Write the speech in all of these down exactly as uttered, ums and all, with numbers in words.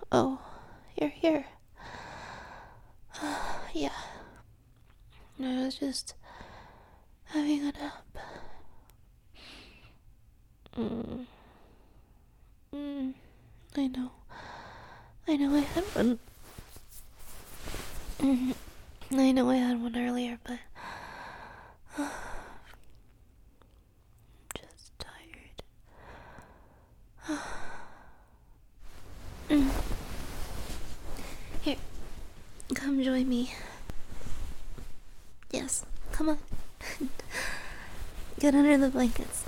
Oh, you're here. Yeah. I was just having a nap. Mm. Mm. I know. I know I had one. Mm. I know I had one earlier, but I'm just tired. Mm. Here, come join me. Yes, come on. Get under the blankets.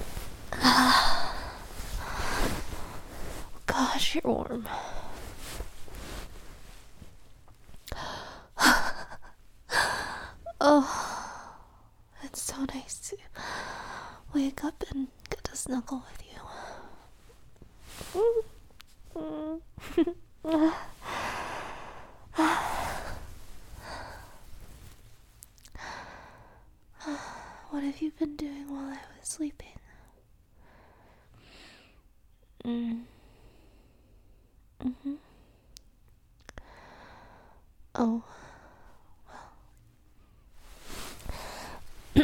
Gosh, you're warm. Oh, it's so nice to wake up and get to snuggle with you. What have you been doing while I was sleeping? Mm. Mm-hmm. Oh, well.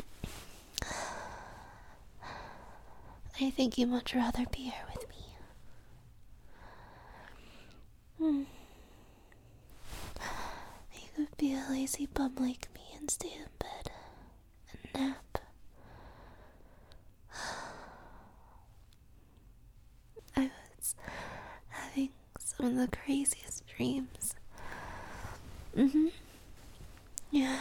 I think you'd much rather be here with me. Hmm. You could be a lazy bum like me and stay in bed and nap. I was having some of the craziest dreams. Mm-hmm. Yeah.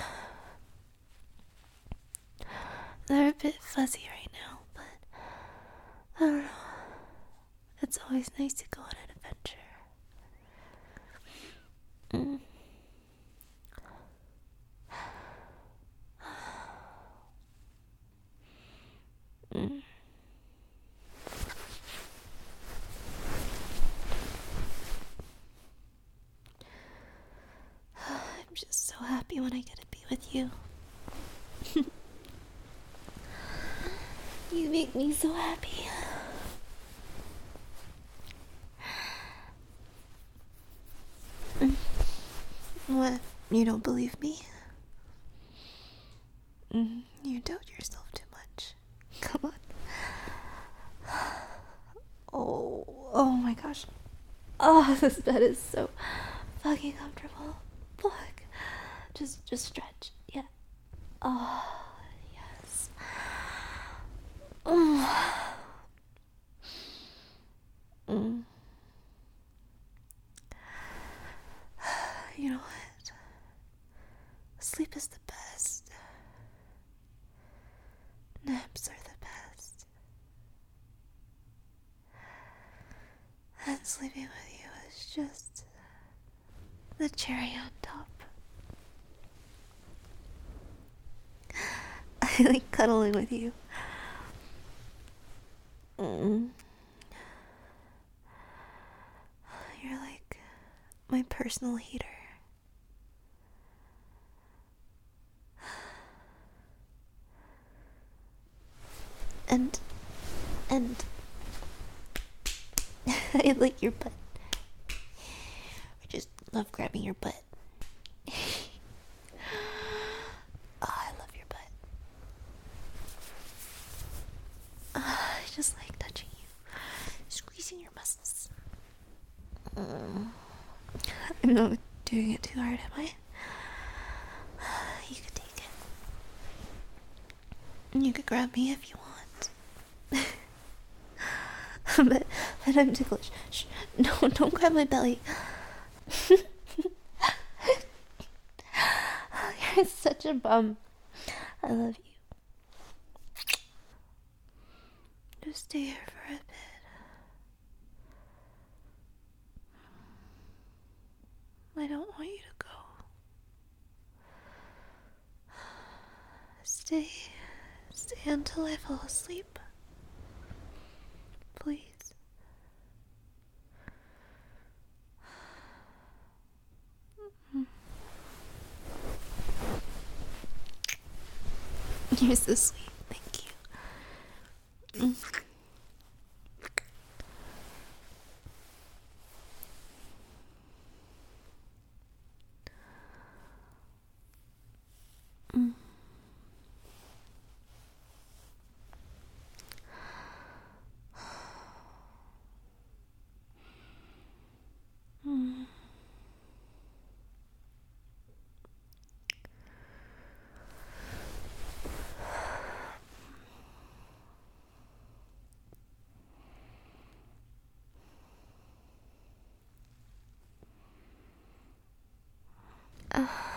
They're a bit fuzzy right now, but I don't know. It's always nice to go on an adventure. Mm. Mm. I'm just so happy when I get to be with you. You make me so happy. Mm. What? You don't believe me? Mm. You doubt yourself too much. Come on. Oh, oh my gosh. Oh, this bed is so fucking comfortable. Fuck. Just, just stretch. Yeah. Oh, yes. Mm. Mm. You know what? Sleep is the best. Naps are the best. And sleeping with you is just the cherry on top. I like cuddling with you. Mm. You're like my personal heater. And, and, I like your butt. I just love grabbing your butt. Oh, I love your butt. Uh, I just like touching you, squeezing your muscles. Mm. I'm not doing it too hard, am I? You could take it. You could grab me if you want. but, but I'm ticklish. Shh. No, don't grab my belly. You're such a bum. I love you. Just stay here for a bit. I don't want you to go. Stay. Stay until I fall asleep. Please. You're so sweet. Thank you. Mm. Uh,